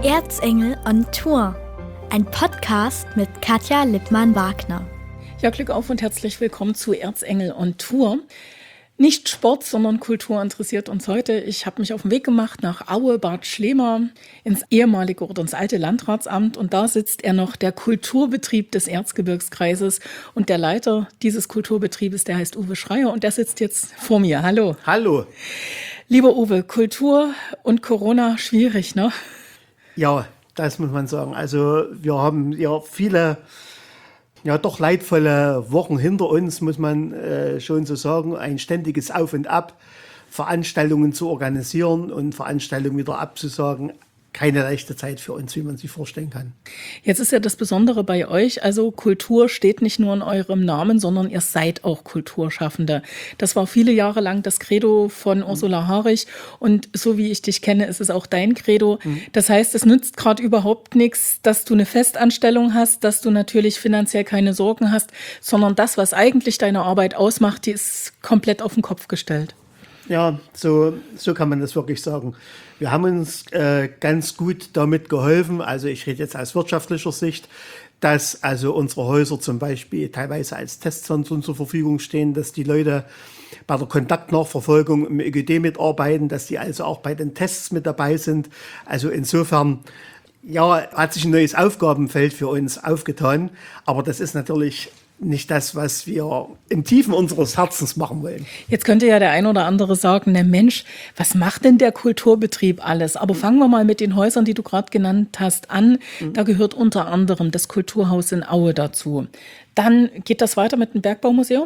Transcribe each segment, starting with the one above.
Erzengel on Tour, ein Podcast mit Katja Lippmann-Wagner. Ja, Glück auf und herzlich willkommen zu Erzengel on Tour. Nicht Sport, sondern Kultur interessiert uns heute. Ich habe mich auf den Weg gemacht nach Aue, Bad Schlema, ins ehemalige oder ins alte Landratsamt. Und da sitzt er noch, der Kulturbetrieb des Erzgebirgskreises. Und der Leiter dieses Kulturbetriebes, der heißt Uwe Schreier und der sitzt jetzt vor mir. Hallo. Hallo. Lieber Uwe, Kultur und Corona schwierig, ne? Ja, das muss man sagen. Also wir haben ja viele, ja doch leidvolle Wochen hinter uns, muss man schon so sagen. Ein ständiges Auf und Ab, Veranstaltungen zu organisieren und Veranstaltungen wieder abzusagen. Keine leichte Zeit für uns, wie man sich vorstellen kann. Jetzt ist ja das Besondere bei euch, also Kultur steht nicht nur in eurem Namen, sondern ihr seid auch Kulturschaffende. Das war viele Jahre lang das Credo von Ursula Harich und so wie ich dich kenne, ist es auch dein Credo. Das heißt, es nützt gerade überhaupt nichts, dass du eine Festanstellung hast, dass du natürlich finanziell keine Sorgen hast, sondern das, was eigentlich deine Arbeit ausmacht, die ist komplett auf den Kopf gestellt. Ja, so kann man das wirklich sagen. Wir haben uns ganz gut damit geholfen, also ich rede jetzt aus wirtschaftlicher Sicht, dass also unsere Häuser zum Beispiel teilweise als Testzentren zur Verfügung stehen, dass die Leute bei der Kontaktnachverfolgung im ÖGD mitarbeiten, dass die also auch bei den Tests mit dabei sind. Also insofern, ja, hat sich ein neues Aufgabenfeld für uns aufgetan, aber das ist natürlich nicht das, was wir im Tiefen unseres Herzens machen wollen. Jetzt könnte ja der ein oder andere sagen, der Mensch, was macht denn der Kulturbetrieb alles? Aber fangen wir mal mit den Häusern, die du gerade genannt hast, an. Da gehört unter anderem das Kulturhaus in Aue dazu. Dann geht das weiter mit dem Bergbaumuseum.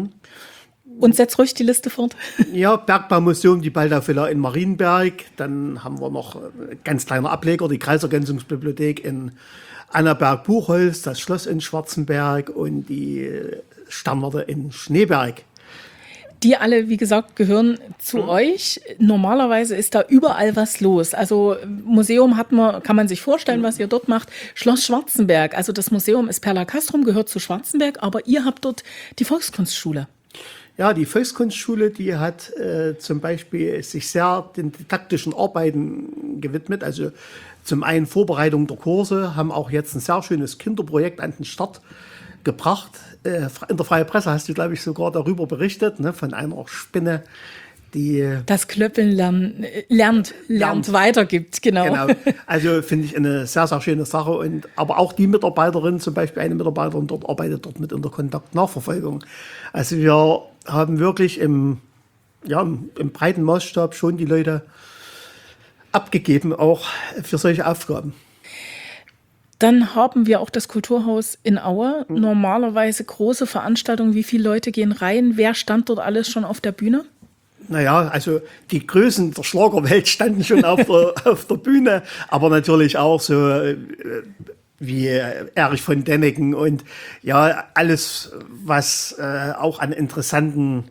Und setz ruhig die Liste fort. Ja, Bergbaumuseum, die Baldau-Villa in Marienberg. Dann haben wir noch ein ganz kleiner Ableger, die Kreisergänzungsbibliothek in Annaberg-Buchholz, das Schloss in Schwarzenberg und die Sternwarte in Schneeberg. Die alle, wie gesagt, gehören zu euch. Normalerweise ist da überall was los. Also Museum kann man sich vorstellen, was ihr dort macht. Schloss Schwarzenberg, also das Museum ist Perla Castrum, gehört zu Schwarzenberg, aber ihr habt dort die Volkskunstschule. Ja, die Volkskunstschule, die hat zum Beispiel sich sehr den didaktischen Arbeiten gewidmet. Also zum einen Vorbereitung der Kurse, haben auch jetzt ein sehr schönes Kinderprojekt an den Start gebracht. In der Freien Presse hast du, glaube ich, sogar darüber berichtet, ne, von einer Spinne, die das Klöppeln lernt weitergibt, genau. Also finde ich eine sehr, sehr schöne Sache. Aber auch die Mitarbeiterin, zum Beispiel eine Mitarbeiterin dort, arbeitet dort mit in der Kontaktnachverfolgung. Also wir haben wirklich im breiten Maßstab schon die Leute abgegeben, auch für solche Aufgaben. Dann haben wir auch das Kulturhaus in Aue. Normalerweise große Veranstaltungen. Wie viele Leute gehen rein? Wer stand dort alles schon auf der Bühne? Naja, also die Größen der Schlagerwelt standen schon auf der Bühne, aber natürlich auch so wie Erich von Däniken und ja, alles, was auch an interessanten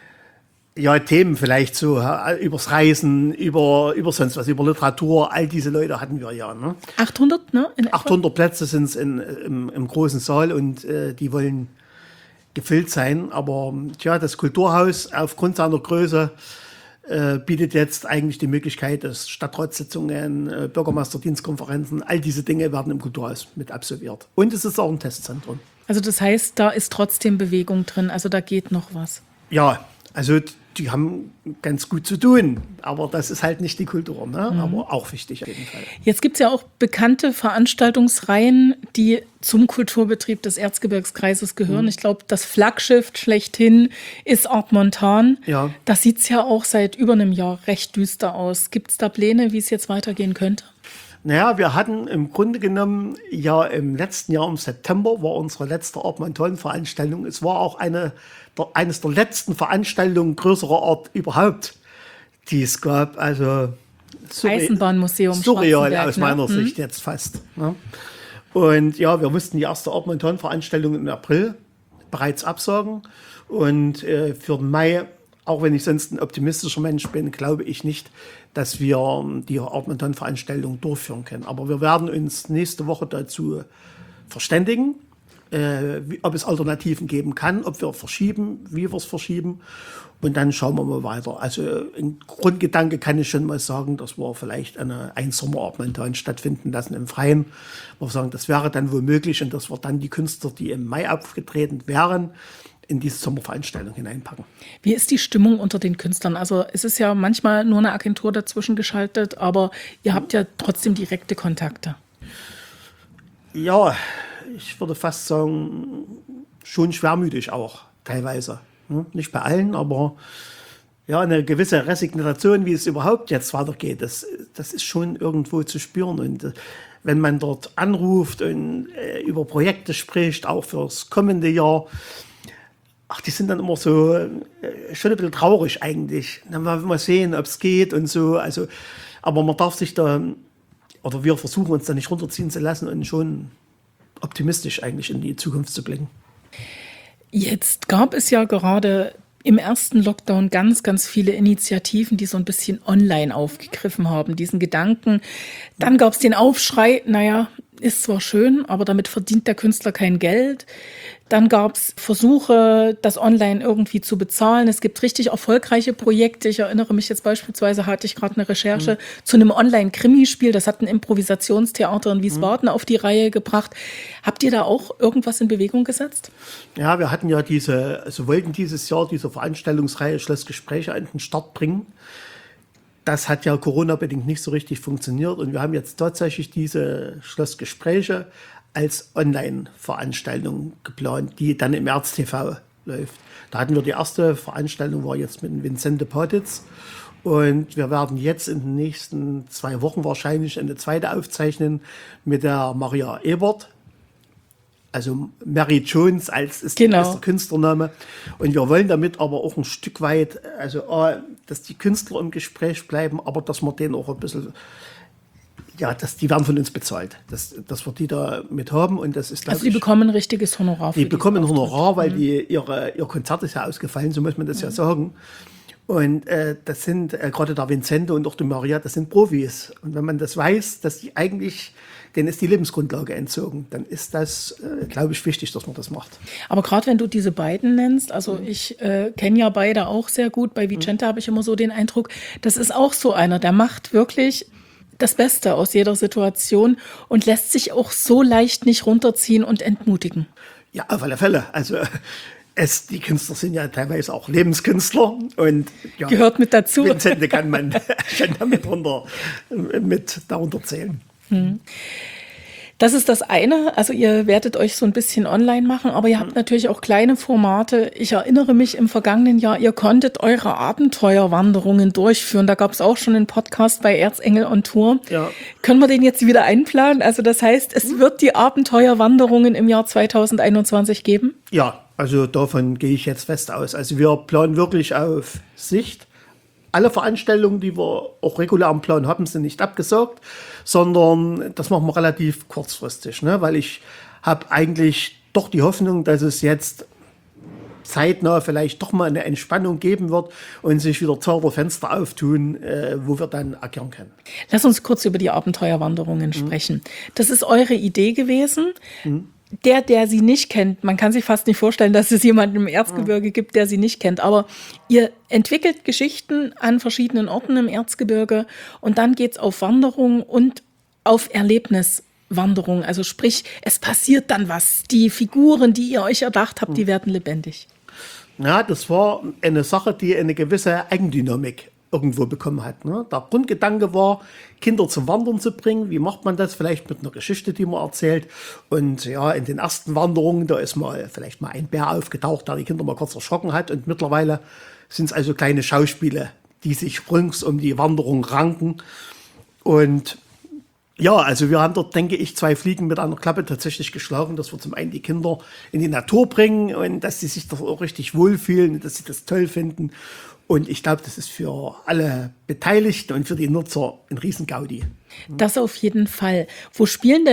Themen vielleicht so, übers Reisen, über sonst was, über Literatur, all diese Leute hatten wir ja. Ne? 800, ne? 800 Plätze sind es im großen Saal und die wollen gefüllt sein. Aber das Kulturhaus aufgrund seiner Größe bietet jetzt eigentlich die Möglichkeit, dass Stadtratssitzungen, Bürgermeisterdienstkonferenzen, all diese Dinge werden im Kulturhaus mit absolviert. Und es ist auch ein Testzentrum. Also das heißt, da ist trotzdem Bewegung drin, also da geht noch was. Ja, also die haben ganz gut zu tun, aber das ist halt nicht die Kultur, ne? Aber auch wichtig auf jeden Fall. Jetzt gibt es ja auch bekannte Veranstaltungsreihen, die zum Kulturbetrieb des Erzgebirgskreises gehören. Ich glaube, das Flaggschiff schlechthin ist Art Montan. Ja. Das sieht es ja auch seit über einem Jahr recht düster aus. Gibt es da Pläne, wie es jetzt weitergehen könnte? Naja, wir hatten im Grunde genommen, ja im letzten Jahr im September war unsere letzte Art Montan-Veranstaltung. Es war auch eines der letzten Veranstaltungen größerer Art überhaupt, die es gab. Also Eisenbahnmuseum surreal aus meiner Sicht jetzt fast. Ne? Und ja, wir mussten die erste Art Montan-Veranstaltung im April bereits absagen. Und für den Mai, auch wenn ich sonst ein optimistischer Mensch bin, glaube ich nicht, dass wir die Art Montan-Veranstaltung durchführen können. Aber wir werden uns nächste Woche dazu verständigen ob es Alternativen geben kann, ob wir verschieben, wie wir es verschieben. Und dann schauen wir mal weiter. Also ein Grundgedanke kann ich schon mal sagen, dass wir vielleicht ein Sommerabend momentan stattfinden lassen im Freien. Wir sagen, das wäre dann wohl möglich und dass wir dann die Künstler, die im Mai aufgetreten wären, in diese Sommerveranstaltung hineinpacken. Wie ist die Stimmung unter den Künstlern? Also es ist ja manchmal nur eine Agentur dazwischen geschaltet, aber ihr habt ja trotzdem direkte Kontakte. Ja, ich würde fast sagen, schon schwermütig auch teilweise. Nicht bei allen, aber ja, eine gewisse Resignation, wie es überhaupt jetzt weitergeht, das ist schon irgendwo zu spüren. Und wenn man dort anruft und über Projekte spricht, auch fürs kommende Jahr, die sind dann immer so schon ein bisschen traurig eigentlich. Dann wollen wir mal sehen, ob es geht und so. Also, aber man darf sich da, oder wir versuchen uns da nicht runterziehen zu lassen und schon optimistisch eigentlich in die Zukunft zu blicken. Jetzt gab es ja gerade im ersten Lockdown ganz, ganz viele Initiativen, die so ein bisschen online aufgegriffen haben, diesen Gedanken. Dann gab es den Aufschrei, naja, ist zwar schön, aber damit verdient der Künstler kein Geld. Dann gab es Versuche, das online irgendwie zu bezahlen. Es gibt richtig erfolgreiche Projekte. Ich erinnere mich jetzt beispielsweise, hatte ich gerade eine Recherche zu einem Online-Krimispiel. Das hat ein Improvisationstheater in Wiesbaden auf die Reihe gebracht. Habt ihr da auch irgendwas in Bewegung gesetzt? Ja, wir hatten ja wollten dieses Jahr diese Veranstaltungsreihe Schlossgespräche an den Start bringen. Das hat ja Corona-bedingt nicht so richtig funktioniert und wir haben jetzt tatsächlich diese Schlossgespräche als Online-Veranstaltung geplant, die dann im März TV läuft. Da hatten wir die erste Veranstaltung, war jetzt mit Vincente Potitz. Und wir werden jetzt in den nächsten 2 Wochen wahrscheinlich eine zweite aufzeichnen mit der Maria Ebert. Also Mary Jones ist der Künstlername. Und wir wollen damit aber auch ein Stück weit, also dass die Künstler im Gespräch bleiben, aber dass wir denen auch ein bisschen, ja, die werden von uns bezahlt, dass wir die da mit haben. Und das ist, also die bekommen ein richtiges Honorar. Die bekommen ein Honorar, weil ihr Konzert ist ja ausgefallen, so muss man das ja sagen. Und das sind gerade der Vincente und auch die Maria, das sind Profis. Und wenn man das weiß, dass die eigentlich, denen ist die Lebensgrundlage entzogen, dann ist das, glaube ich, wichtig, dass man das macht. Aber gerade wenn du diese beiden nennst, also ich kenne ja beide auch sehr gut, bei Vicente habe ich immer so den Eindruck, das ist auch so einer, der macht wirklich das Beste aus jeder Situation und lässt sich auch so leicht nicht runterziehen und entmutigen. Ja, auf alle Fälle. Also die Künstler sind ja teilweise auch Lebenskünstler und ja, gehört mit dazu. Vincente kann man schon damit darunter zählen. Das ist das eine, also ihr werdet euch so ein bisschen online machen, aber ihr habt natürlich auch kleine Formate. Ich erinnere mich im vergangenen Jahr, ihr konntet eure Abenteuerwanderungen durchführen. Da gab es auch schon einen Podcast bei Erzengel on Tour. Ja. Können wir den jetzt wieder einplanen? Also das heißt, es wird die Abenteuerwanderungen im Jahr 2021 geben? Ja, also davon gehe ich jetzt fest aus. Also wir planen wirklich auf Sicht. Alle Veranstaltungen, die wir auch regulär am Plan haben, sind nicht abgesagt, sondern das machen wir relativ kurzfristig, ne? Weil ich habe eigentlich doch die Hoffnung, dass es jetzt zeitnah vielleicht doch mal eine Entspannung geben wird und sich wieder Tore Fenster auftun, wo wir dann agieren können. Lass uns kurz über die Abenteuerwanderungen sprechen. Das ist eure Idee gewesen. Der sie nicht kennt, man kann sich fast nicht vorstellen, dass es jemanden im Erzgebirge gibt, der sie nicht kennt, aber ihr entwickelt Geschichten an verschiedenen Orten im Erzgebirge und dann geht's auf Wanderung und auf Erlebniswanderung, also sprich, es passiert dann was, die Figuren, die ihr euch erdacht habt, die werden lebendig. Ja, das war eine Sache, die eine gewisse Eigendynamik irgendwo bekommen hat. Ne? Der Grundgedanke war, Kinder zum Wandern zu bringen. Wie macht man das? Vielleicht mit einer Geschichte, die man erzählt. Und ja, in den ersten Wanderungen, da ist vielleicht mal ein Bär aufgetaucht, der die Kinder mal kurz erschrocken hat. Und mittlerweile sind es also kleine Schauspiele, die sich rings um die Wanderung ranken. Und ja, also wir haben dort, denke ich, 2 Fliegen mit einer Klappe tatsächlich geschlagen, dass wir zum einen die Kinder in die Natur bringen und dass sie sich doch auch richtig wohlfühlen, dass sie das toll finden. Und ich glaube, das ist für alle Beteiligten und für die Nutzer ein Riesengaudi. Das auf jeden Fall. Wo spielen denn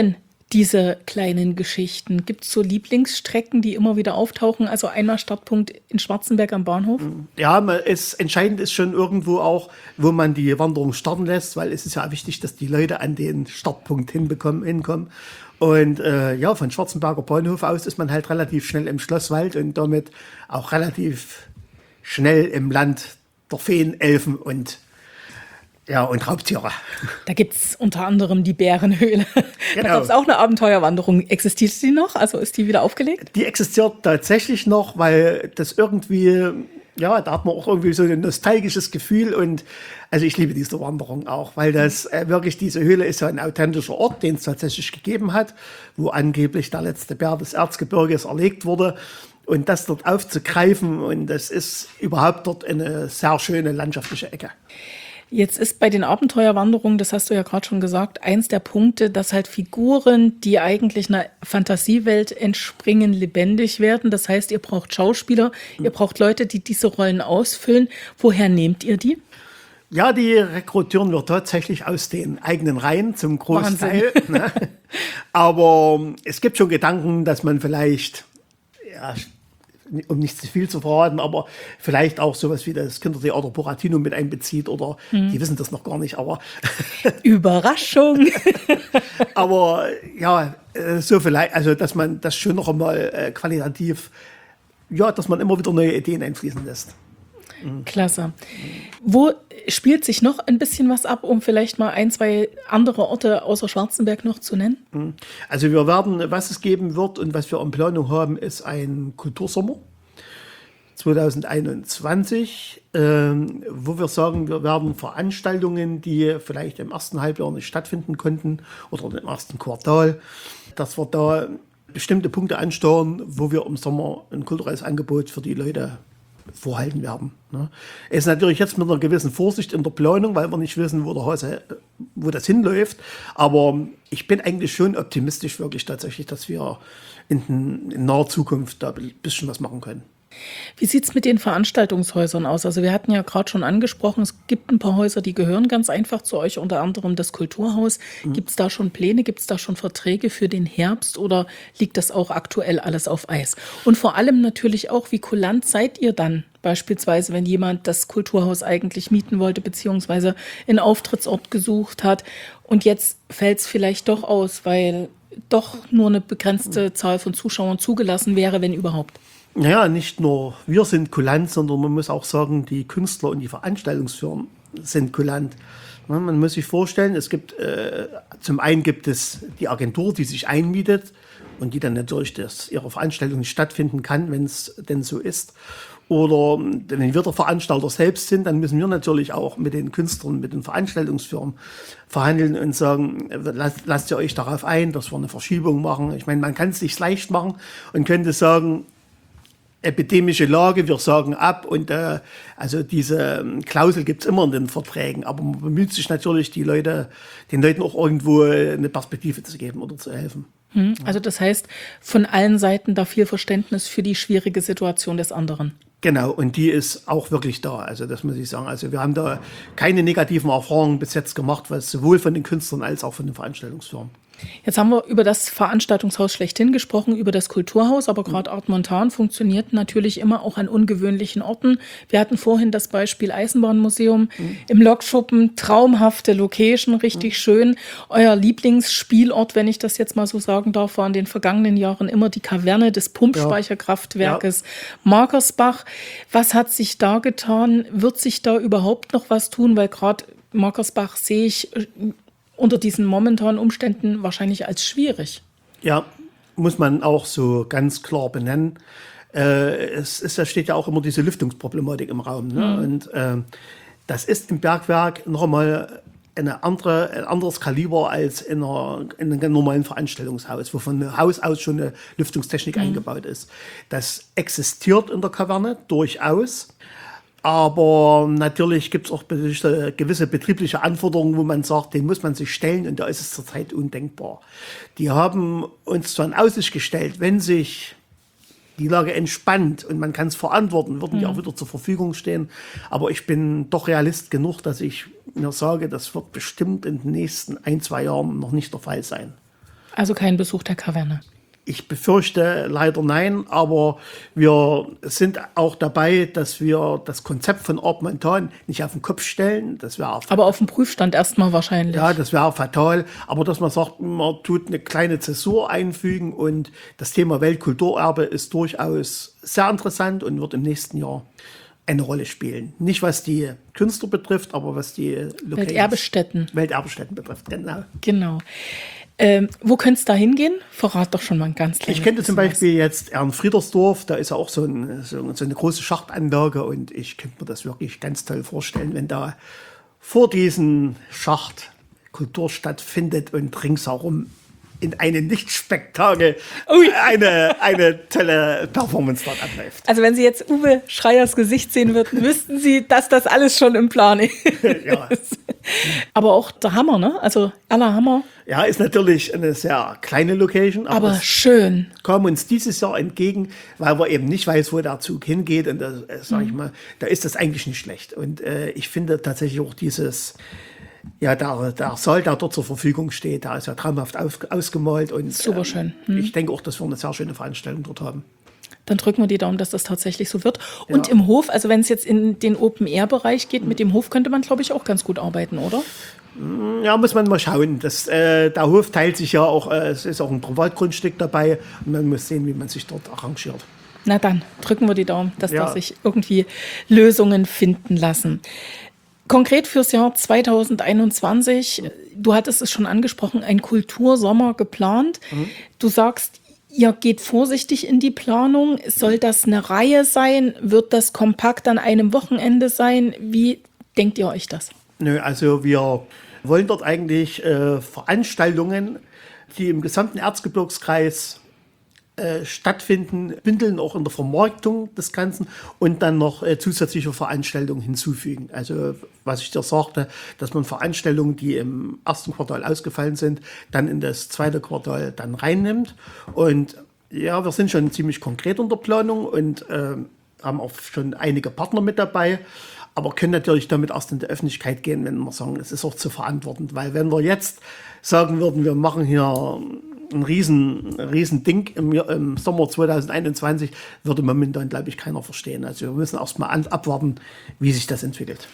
diese kleinen Geschichten? Gibt es so Lieblingsstrecken, die immer wieder auftauchen? Also einmal Startpunkt in Schwarzenberg am Bahnhof? Ja, entscheidend ist schon irgendwo auch, wo man die Wanderung starten lässt, weil es ist ja wichtig, dass die Leute an den Startpunkt hinkommen. Und von Schwarzenberger Bahnhof aus ist man halt relativ schnell im Schlosswald und damit auch relativ schnell im Land der Feen, Elfen und Raubtiere. Da gibt es unter anderem die Bärenhöhle. Genau. Da gab es auch eine Abenteuerwanderung. Existiert die noch? Also ist die wieder aufgelegt? Die existiert tatsächlich noch, weil das irgendwie, da hat man auch irgendwie so ein nostalgisches Gefühl und also ich liebe diese Wanderung auch, weil das wirklich, diese Höhle ist ja ein authentischer Ort, den es tatsächlich gegeben hat, wo angeblich der letzte Bär des Erzgebirges erlegt wurde. Und das dort aufzugreifen und das ist überhaupt dort eine sehr schöne landschaftliche Ecke. Jetzt ist bei den Abenteuerwanderungen, das hast du ja gerade schon gesagt, eins der Punkte, dass halt Figuren, die eigentlich einer Fantasiewelt entspringen, lebendig werden. Das heißt, ihr braucht Schauspieler, ihr braucht Leute, die diese Rollen ausfüllen. Woher nehmt ihr die? Ja, die rekrutieren wir tatsächlich aus den eigenen Reihen zum Großteil. Ne? Aber es gibt schon Gedanken, dass man vielleicht, um nicht zu viel zu verraten, aber vielleicht auch sowas wie das Kindertheater Buratino mit einbezieht oder die wissen das noch gar nicht, aber Überraschung! aber so vielleicht, also dass man das schon noch einmal qualitativ, dass man immer wieder neue Ideen einfließen lässt. Klasse. Wo spielt sich noch ein bisschen was ab, um vielleicht mal 1, 2 andere Orte außer Schwarzenberg noch zu nennen? Also was es geben wird und was wir in Planung haben, ist ein Kultursommer 2021, wo wir sagen, wir werden Veranstaltungen, die vielleicht im ersten Halbjahr nicht stattfinden konnten oder im ersten Quartal, dass wir da bestimmte Punkte ansteuern, wo wir im Sommer ein kulturelles Angebot für die Leute vorhalten werden. Ne? Es ist natürlich jetzt mit einer gewissen Vorsicht in der Planung, weil wir nicht wissen, wo das hinläuft. Aber ich bin eigentlich schon optimistisch wirklich tatsächlich, dass wir in naher Zukunft da ein bisschen was machen können. Wie sieht es mit den Veranstaltungshäusern aus? Also wir hatten ja gerade schon angesprochen, es gibt ein paar Häuser, die gehören ganz einfach zu euch, unter anderem das Kulturhaus. Gibt es da schon Pläne, gibt es da schon Verträge für den Herbst oder liegt das auch aktuell alles auf Eis? Und vor allem natürlich auch, wie kulant seid ihr dann? Beispielsweise, wenn jemand das Kulturhaus eigentlich mieten wollte, beziehungsweise einen Auftrittsort gesucht hat und jetzt fällt es vielleicht doch aus, weil doch nur eine begrenzte Zahl von Zuschauern zugelassen wäre, wenn überhaupt. Naja, nicht nur wir sind kulant, sondern man muss auch sagen, die Künstler und die Veranstaltungsfirmen sind kulant. Ja, man muss sich vorstellen, es gibt zum einen gibt es die Agentur, die sich einmietet und die dann natürlich ihre Veranstaltung nicht stattfinden kann, wenn es denn so ist. Oder wenn wir der Veranstalter selbst sind, dann müssen wir natürlich auch mit den Künstlern, mit den Veranstaltungsfirmen verhandeln und sagen, lasst ihr euch darauf ein, dass wir eine Verschiebung machen. Ich meine, man kann es sich leicht machen und könnte sagen, epidemische Lage, wir sagen ab und also diese Klausel gibt es immer in den Verträgen, aber man bemüht sich natürlich, den Leuten auch irgendwo eine Perspektive zu geben oder zu helfen. Also das heißt, von allen Seiten da viel Verständnis für die schwierige Situation des anderen. Genau, und die ist auch wirklich da, also das muss ich sagen. Also wir haben da keine negativen Erfahrungen bis jetzt gemacht, was sowohl von den Künstlern als auch von den Veranstaltungsfirmen. Jetzt haben wir über das Veranstaltungshaus schlechthin gesprochen, über das Kulturhaus, aber gerade Art Montan funktioniert natürlich immer auch an ungewöhnlichen Orten. Wir hatten vorhin das Beispiel Eisenbahnmuseum im Lokschuppen, traumhafte Location, richtig schön. Euer Lieblingsspielort, wenn ich das jetzt mal so sagen darf, war in den vergangenen Jahren immer die Kaverne des Pumpspeicherkraftwerkes Markersbach. Was hat sich da getan? Wird sich da überhaupt noch was tun? Weil gerade Markersbach sehe ich unter diesen momentanen Umständen wahrscheinlich als schwierig. Ja, muss man auch so ganz klar benennen. Da steht ja auch immer diese Lüftungsproblematik im Raum. Ne? Und das ist im Bergwerk noch einmal ein anderes Kaliber als in einem normalen Veranstaltungshaus, wo von Haus aus schon eine Lüftungstechnik eingebaut ist. Das existiert in der Kaverne durchaus. Aber natürlich gibt es auch gewisse betriebliche Anforderungen, wo man sagt, den muss man sich stellen und da ist es zurzeit undenkbar. Die haben uns zwar in Aussicht gestellt, wenn sich die Lage entspannt und man kann es verantworten, würden die auch wieder zur Verfügung stehen. Aber ich bin doch Realist genug, dass ich mir sage, das wird bestimmt in den nächsten 1, 2 Jahren noch nicht der Fall sein. Also kein Besuch der Kaverne. Ich befürchte leider nein, aber wir sind auch dabei, dass wir das Konzept von Art Montan nicht auf den Kopf stellen. Das wäre Aber auf dem Prüfstand erstmal wahrscheinlich. ja, das wäre fatal. Aber dass man sagt, man tut eine kleine Zäsur einfügen und das Thema Weltkulturerbe ist durchaus sehr interessant und wird im nächsten Jahr eine Rolle spielen. Nicht was die Künstler betrifft, aber was die Welterbestätten betrifft, genau. Genau. Wo könnte es da hingehen? Verrat doch schon mal ein ganz kleines Ich könnte zum bisschen Beispiel jetzt Ehrenfriedersdorf, da ist ja auch so eine große Schachtanlage und ich könnte mir das wirklich ganz toll vorstellen, wenn da vor diesem Schacht Kultur stattfindet und ringsherum in einem Lichtspektakel eine tolle Performance dort abläuft. Also wenn Sie jetzt Uwe Schreiers Gesicht sehen würden, wüssten Sie, dass das alles schon im Plan ist. Ja. Aber auch der Hammer, ne? Also Erla Hammer. Ja, ist natürlich eine sehr kleine Location, Aber es schön. kam uns dieses Jahr entgegen, weil wir eben nicht weiß, wo der Zug hingeht. Und da, sag ich mal, da ist das eigentlich nicht schlecht. Und ich finde tatsächlich auch dieses, ja, der Saal, der dort zur Verfügung steht, der ist ja traumhaft ausgemalt. Und Super schön. Ich denke auch, dass wir eine sehr schöne Veranstaltung dort haben. Dann drücken wir die Daumen, dass das tatsächlich so wird. Und im Hof, also wenn es jetzt in den Open-Air-Bereich geht, mit dem Hof könnte man, glaube ich, auch ganz gut arbeiten, oder? Ja, muss man mal schauen. Der Hof teilt sich ja auch, es ist auch ein Privatgrundstück dabei und man muss sehen, wie man sich dort arrangiert. Na dann, drücken wir die Daumen, dass Ja. da sich irgendwie Lösungen finden lassen. Konkret fürs Jahr 2021, du hattest es schon angesprochen, ein Kultursommer geplant. Du sagst, ihr geht vorsichtig in die Planung. Soll das eine Reihe sein? Wird das kompakt an einem Wochenende sein? Wie denkt ihr euch das? Nö, also wir wollen dort eigentlich Veranstaltungen, die im gesamten Erzgebirgskreis stattfinden, bündeln auch in der Vermarktung des Ganzen und dann noch zusätzliche Veranstaltungen hinzufügen. Also was ich dir sagte, dass man Veranstaltungen, die im ersten Quartal ausgefallen sind, dann in das zweite Quartal dann reinnimmt. Und ja, wir sind schon ziemlich konkret in der Planung und haben auch schon einige Partner mit dabei. Aber können natürlich damit erst in die Öffentlichkeit gehen, wenn wir sagen, es ist auch zu verantworten. Weil wenn wir jetzt sagen würden, wir machen hier ein riesen Ding im Sommer 2021, würde momentan, glaube ich, keiner verstehen. Also wir müssen erst mal abwarten, wie sich das entwickelt.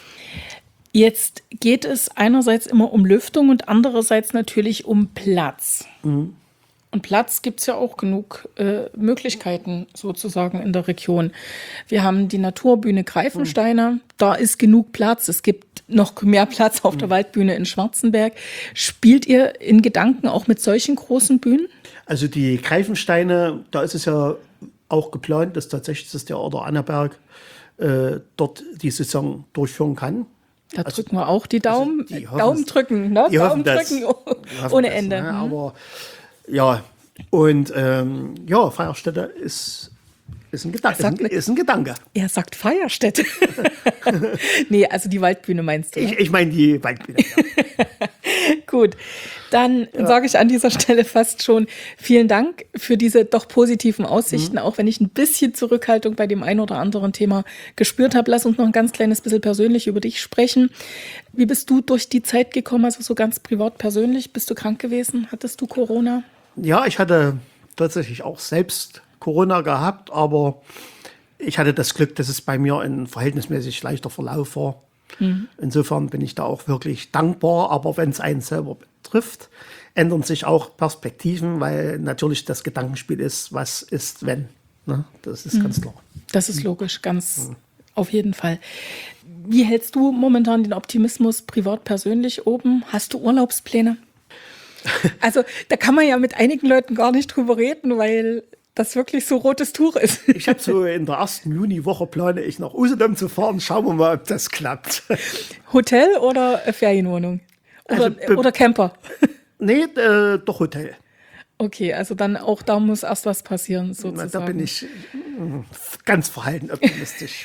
Jetzt geht es einerseits immer um Lüftung und andererseits natürlich um Platz. Und Platz gibt es ja auch genug Möglichkeiten sozusagen in der Region. Wir haben die Naturbühne Greifensteiner, da ist genug Platz. Es gibt noch mehr Platz auf der Waldbühne in Schwarzenberg. Spielt ihr in Gedanken auch mit solchen großen Bühnen? Also die Greifensteine, da ist es ja auch geplant, dass tatsächlich das Theater Annaberg dort die Saison durchführen kann. Da drücken wir auch die Daumen. die hoffen Daumen es- drücken, ne? die Daumen hoffen das. drücken Die hoffen ohne das, Ende. ne? Aber ja, und ja, Feierstätte ist ein Gedanke. Ist ein Gedanke. Er sagt Feierstätte. Nee, also die Waldbühne meinst du? Ne? Ich meine die Waldbühne. Ja. Gut, dann sage ich an dieser Stelle fast schon vielen Dank für diese doch positiven Aussichten, auch wenn ich ein bisschen Zurückhaltung bei dem einen oder anderen Thema gespürt habe. Lass uns noch ein ganz kleines bisschen persönlich über dich sprechen. Wie bist du durch die Zeit gekommen, also so ganz privat persönlich? Bist du krank gewesen? Hattest du Corona? Ja, ich hatte tatsächlich auch selbst Corona gehabt, aber ich hatte das Glück, dass es bei mir ein verhältnismäßig leichter Verlauf war. Insofern bin ich da auch wirklich dankbar, aber wenn es einen selber betrifft, ändern sich auch Perspektiven, weil natürlich das Gedankenspiel ist, was ist, wenn. Ne? Das ist ganz klar. Das ist logisch, ganz auf jeden Fall. Wie hältst du momentan den Optimismus privat persönlich oben? Hast du Urlaubspläne? Also da kann man ja mit einigen Leuten gar nicht drüber reden, weil das wirklich so rotes Tuch ist. Ich habe so in der ersten Juniwoche plane ich nach Usedom zu fahren. Schauen wir mal, ob das klappt. Hotel oder Ferienwohnung? Oder, Also, oder Camper? Nee, doch Hotel. Okay, also dann auch da muss erst was passieren, Na, sozusagen. da bin ich ganz verhalten optimistisch.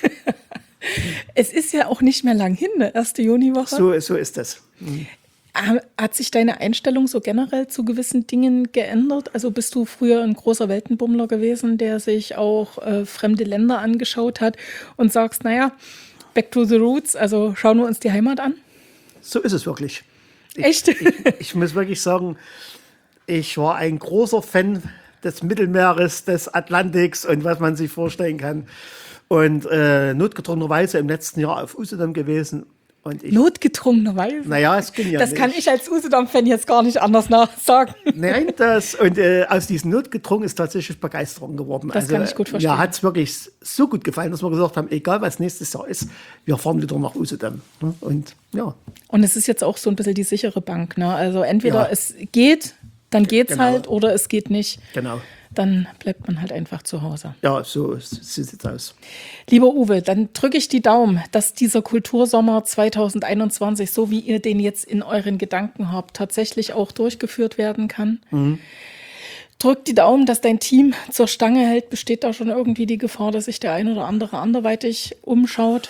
Es ist ja auch nicht mehr lang hin, ne? Erste Juniwoche. So ist das. Hat sich deine Einstellung so generell zu gewissen Dingen geändert? Also bist du früher ein großer Weltenbummler gewesen, der sich auch fremde Länder angeschaut hat und sagst, naja, back to the roots, also schauen wir uns die Heimat an? So ist es wirklich. Echt? Ich muss wirklich sagen, Ich war ein großer Fan des Mittelmeeres, des Atlantiks und was man sich vorstellen kann. Und notgedrungenerweise im letzten Jahr auf Usedom gewesen. Und Notgedrungenerweise? Naja, es ging ja das nicht. kann ich als Usedom-Fan jetzt gar nicht anders sagen. Nein, aus diesem Notgedrungen ist tatsächlich Begeisterung geworden. Das kann ich gut verstehen. Mir hat es wirklich so gut gefallen, dass wir gesagt haben, egal was nächstes Jahr ist, wir fahren wieder nach Usedom. Und ja. Und es ist jetzt auch so ein bisschen die sichere Bank. Ne? Also entweder Ja. es geht, dann geht's Genau. halt, oder es geht nicht. Genau. Dann bleibt man halt einfach zu Hause. Ja, so sieht es aus. Lieber Uwe, dann drücke ich die Daumen, dass dieser Kultursommer 2021, so wie ihr den jetzt in euren Gedanken habt, tatsächlich auch durchgeführt werden kann. Drückt die Daumen, dass dein Team zur Stange hält. Besteht da schon irgendwie die Gefahr, dass sich der ein oder andere anderweitig umschaut?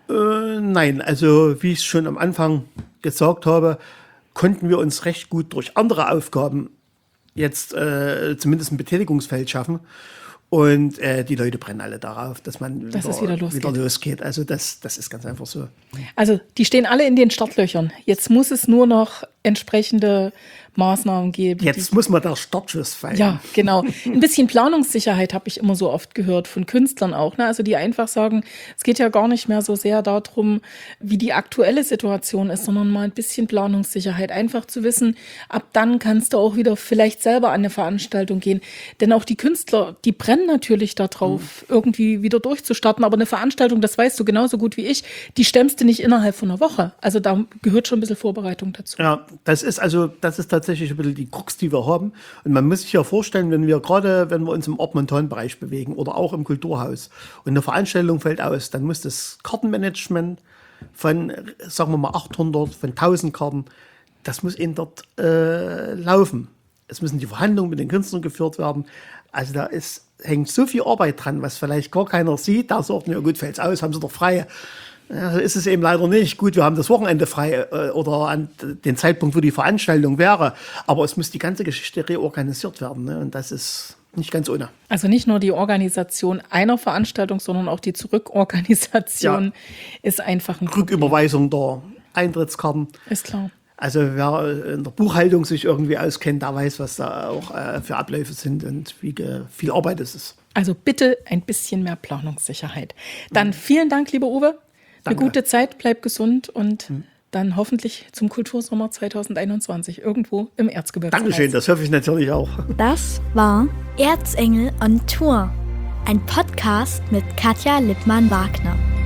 Nein, also wie ich es schon am Anfang gesagt habe, konnten wir uns recht gut durch andere Aufgaben jetzt zumindest ein Betätigungsfeld schaffen. Und die Leute brennen alle darauf, dass man es wieder losgeht. Also das ist ganz einfach so. Also die stehen alle in den Startlöchern. Jetzt muss es nur noch entsprechende Maßnahmen geben. Jetzt muss man der Startschuss fallen. Ja, genau. Ein bisschen Planungssicherheit habe ich immer so oft gehört, von Künstlern auch. Ne? Also die einfach sagen, es geht ja gar nicht mehr so sehr darum, wie die aktuelle Situation ist, sondern mal ein bisschen Planungssicherheit. Einfach zu wissen, ab dann kannst du auch wieder vielleicht selber an eine Veranstaltung gehen. Denn auch die Künstler, die brennen natürlich darauf, irgendwie wieder durchzustarten. Aber eine Veranstaltung, das weißt du genauso gut wie ich, die stemmst du nicht innerhalb von einer Woche. Also da gehört schon ein bisschen Vorbereitung dazu. Ja, das ist tatsächlich ein bisschen die Krux, die wir haben. Und man muss sich ja vorstellen, wenn wir uns im Ort-Montan-Bereich bewegen oder auch im Kulturhaus und eine Veranstaltung fällt aus, dann muss das Kartenmanagement von, sagen wir mal, 800, von 1000 Karten, das muss eben dort laufen. Es müssen die Verhandlungen mit den Künstlern geführt werden. Also hängt so viel Arbeit dran, was vielleicht gar keiner sieht. Da sagt man, ja gut, fällt's aus, haben sie doch frei. Ja, so ist es eben leider nicht. Gut, wir haben das Wochenende frei oder an den Zeitpunkt, wo die Veranstaltung wäre. Aber es muss die ganze Geschichte reorganisiert werden. Ne? Und das ist nicht ganz ohne. Also nicht nur die Organisation einer Veranstaltung, sondern auch die Zurückorganisation ist einfach ein Problem. Rücküberweisung der Eintrittskarten. Ist klar. Also wer in der Buchhaltung sich irgendwie auskennt, der weiß, was da auch für Abläufe sind und wie viel Arbeit es ist. Also bitte ein bisschen mehr Planungssicherheit. Dann vielen Dank, lieber Uwe. Danke. Eine gute Zeit, bleib gesund und dann hoffentlich zum Kultursommer 2021 irgendwo im Erzgebirge. Dankeschön, das hoffe ich natürlich auch. Das war Erzengel on Tour, ein Podcast mit Katja Lippmann-Wagner.